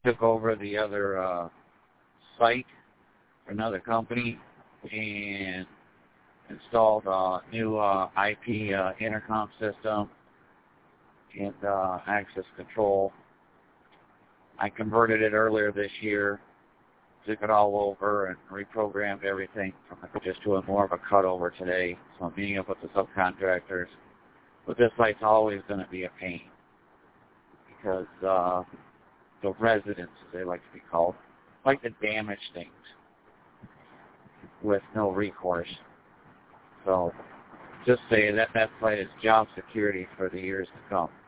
took over the other site for another company and installed a new IP intercom system and access control. I converted it earlier this year, took it all over and reprogrammed everything from just doing more of a cutover today. So I'm meeting up with the subcontractors. But this site's always going to be a pain because the residents, as they like to be called, like to damage things with no recourse. So just say that site is job security for the years to come.